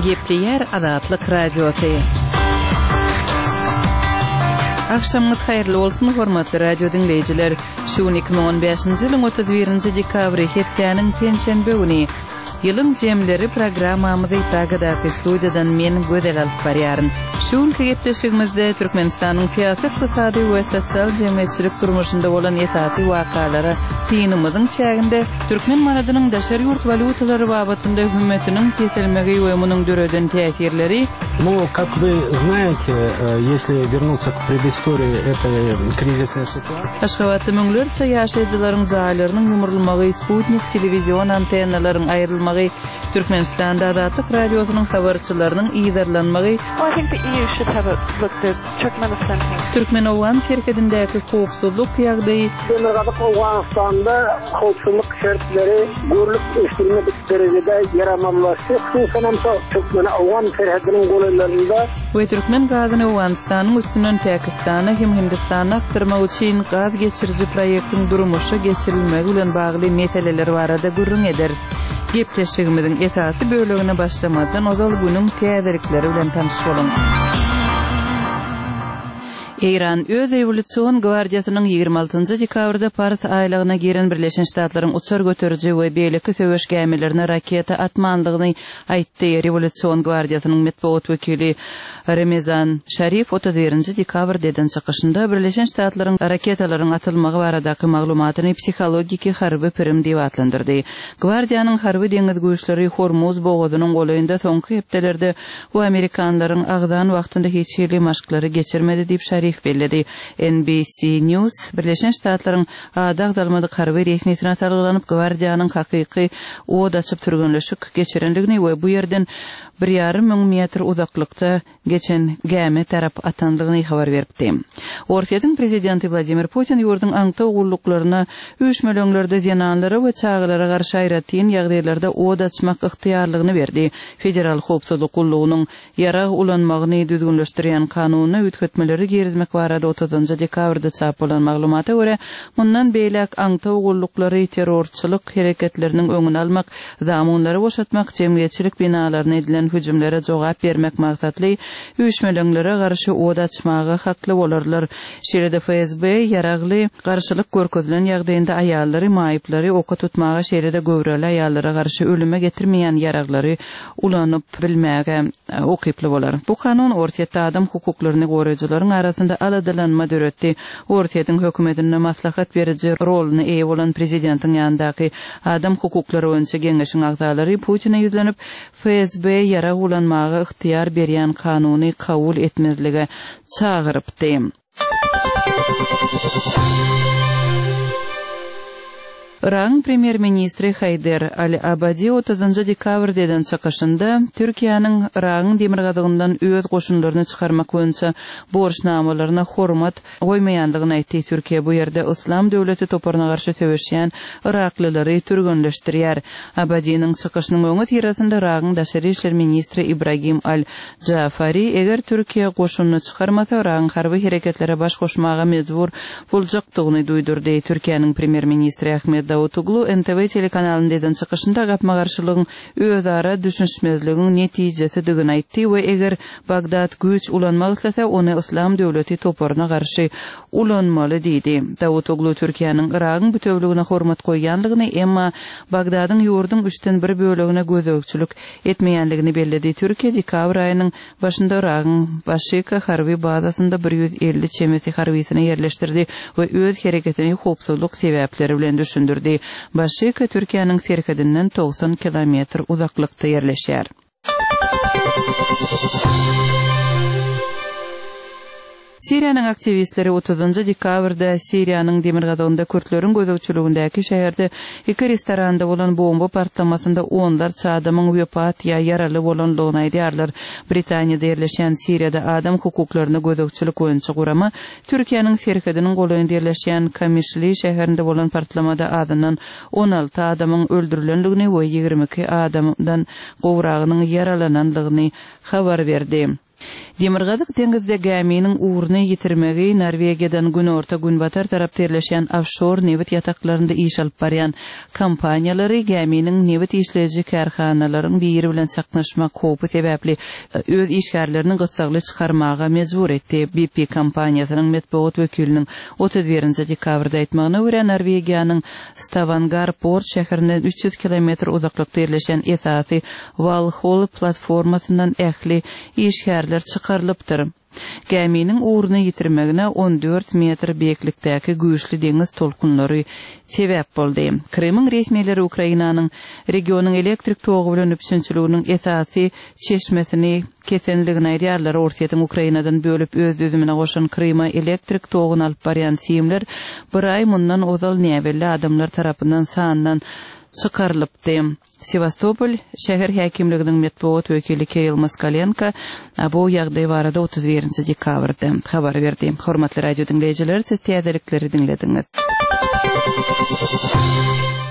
Gepleyer Azatlyk radiosu. Akşamınız hayırlı olsun hormatly radio dinleyijiler. Şu 2015-nji ýylyň 31-nji dekabry hepdeniň penşenbe güni ýylyň jemleri programmamyzy Pragadaky studiýadan men gödel alyp barýaryn. Şu gepleşigimizde Türkmenistanyň siýasat, ykdysady we sosial jemgyýetçilik durmuşynda bolan etaty wakalary tinimizin çäginde Türkmen manadynyň daşary ýurt valutalary babatynda hökümetiniň kesilmegi we munyň döreden täsirleri. Ну, как вы знаете, если вернуться к предыстории этой кризисной ситуации. Aşgabatda müňlerçe ýaşaýjylaryň zalarynyň ýumurulmagy, Sputnik telewizion antennalaryň aýrylmagy, Türkmenistanda Azatlyk radiosynyň habarçylarynyň ýydarlanmagy. I think the EU should have a look at Turkmenistan. Türkmenowan şerketindäki howpsuzlyk ýagdaýy. Afganistan'da howpsuzlyk şertleri görülüp estirmedik derejede yaramamlaşyp, şuňa Türkmenowan şerhetiniň goýlarynda we Türkmen gazyny Awganistanyň üstünden Pakistana hem Hindistana aktarmak üçin gaz geçiriji proýektiň durmuşy geçirilmegi bilen bagly meseleler barada gürrüň eder. Gepleşigimiziň esasy bölegine başlamadan ozal günüň täzelikleri bilen tanışyp bolan. İran öz Revolüsiýon Gwardiýasynyň 26-njy dekabrda Paris aýlygyna giren Birleşen Ştatlaryň uçar göteriji we beýleki söwüş gämelerine raketa atmanlygyny aýtdy. Revolüsiýon Gwardiýasynyň medeniýet wekili Ramazan Şarif 31-nji dekabr deden çykyşynda Birleşen Ştatlaryň raketalaryň atylmagy baradaky maglumatyny psikologiki harby pirim diýip atlandyrdy. Gwardiýanyň harby deňiz güýçleri Hormuz bogadynyň golayynda soňky hepdelerde bu Amerikanlaryň agdan wagtynda hiç ýerli maşklary geçirmedi diýip Şarif belledi. NBC News Birleşen Ştatlaryň adag dalmady harby resmiýetine targylanyp Gwardiýanyň hakyky od açyp türgünleşik geçirenligini we bu ýerden 1,5 metr uzaklykda geçen gäme tarap atanlygyny habar beripdi. Orsiýatyň prezidenti Vladimir Putin ýurdun aňta ugullaryna üýtmelenlerde zenanlara we çağlara garşy aýratyn ýagdaýlarda od açmak yktyýarlygyny berdi. Federal howpsuzlyk gullugynyň ýara ulanmagyny düzgünleşdirýän kanunyna üýtgetmeleri gerizmek barada 30-njy dekabrda çap bolan maglumata görä, mundan beýlek aňta ugullary terrorçylyk hereketleriniň öňüni almak, zamanlary boşatmak, jemgyýetçilik binalaryna edilen hüjümlere jogap bermek maksatly üýtmelenlere garşy od açmagy hakly bolarlar. Şeýle FSB ýaragly garşylyk görkezilen ýagdaýynda aýallary, maýyplary oka tutmaga, şeýle göwreli aýallara garşy ölüme getirmeýän ýaraglary ulanyp bilmäge okyply bolar. Bu kanun ortaýatda adam hukuklaryny goraýjylaryň arasynda aladalanma döretdi. Ortaýatyň hökümetine maslahat beriji roluny eýe bolan prezidentiň ýanyndaky adam hukuklary öňçe geňeşiň agdalary Putin'e ýüzlenip FSB ýara ulanmagy yktyýar berýän kanuny kabul etmezlige çağırypdy. Iran premier-ministri Haydar al-Abadi 30-njy dekabr deden çykyşynda Türkiýanyň Iranyň demir gazygyndan öz goşunlaryny çykarmak boýunça borçnamalaryna hormat goýmaýandygyny aýtdy. Türkiýe bu ýerde Islam döwleti toparyna garşy söwüşýän Iraklylary türgünleşdirýär. Abadiň çykyşynyň öňü tirasynda Iranyň daşary işler ministri Ibrahim al-Jafari eger Türkiýe goşunyny çykarmasa Iranyň harby hereketlere baş goşmaga mejbur boljakdygyny duýdurdy. Türkiýanyň premier-ministri Ahmet Davutoglu NTV telekanalynda eden çykyşynda gapma garşylygyň özara düşünşmezliginiň netijesi digini aýtdy we eger Bagdad güýç ulanmak islese ony Islam döwleti toparyna garşy ulanmaly diýdi. Davutoglu Türkiýanyň Iranyň bütewligine hormat goýanlygyny, emma Bagdadyň ýurdun 3/1 bölegine gözökçülük etmeýänligini belledi. Türkiýe dekabr aýynyň başynda Iranyň Başyka harby bazasynda 150 çemesi harbysyny ýerleşdirdi we öz hereketini howpsuzlyk sebäpleri bilen düşündirdi. Başyka Türkiýanyň serhedinden 90 kilometr uzaklykda ýerleşýär. Siriýanyň aktivistleri 30-njy dekabrda Siriýanyň demir gazygynda Kürtleriň gözegçiligindäki şäherde 2 restoranda bolan bomba partlamasynda onlarça adamyň wepat ýa ýaraly bolanlygyny aýdýarlar. Britaniýada ýerleşen Siriýada adam hukuklaryna gözegçilik boýunça gurama Türkiýanyň serhediniň golayynda ýerleşen Kamişli şäherinde bolan partlamada adından 16 adamyň öldürilenligini we 22 adamdan gowragynyň yaralananlygyny habar berdi. Demirgazyk deňizde geminiň uğruny ýitirmegi Norwegiýadan günorta günbatar tarap terleşen offshore newit ýataklarynda iş alyp barýan kompaniýalary geminiň newit işleýiji karhanalaryň biri bilen çaknaşma kopy sebäpli öz işgärlerini gysgaly çykarmaga mejbur etdi. BP kompaniýasynyň metbuat wekiliniň 31-nji dekabrda aýtmagyna görä Norwegiýanyň Stavanger port şäherinden 300 kilometr uzaklykda ýerleşen esasy Valhall platformasyndan ähli işgärler çykarlypdyr. Geminiň uğruny ýitirmegine 14 metr beýiklikdäki güýçli deňiz tolkunlary sebäp boldy. Kremň resmiýetleri Ukrainanyň regionyň elektrik togy bilen üpsünçiliginiň esasy çeşmesini kesenligini aýdýarlar. Orsiýetiň Ukrainadan bölüp öz düzümine goşan Krema elektrik togyny alyp barýan siýimler bir ay mundan ozal näbelli adamlar tarapyndan sandan çykarlypdy. Sevastopol şäher häkimliginiň metbuat wekili Kirill Moskalenko bu ýagdaý barada 31-nji dekabrda habar berdi. Hormatly radio dinleýijiler, siz täzelikleri dinlediňiz.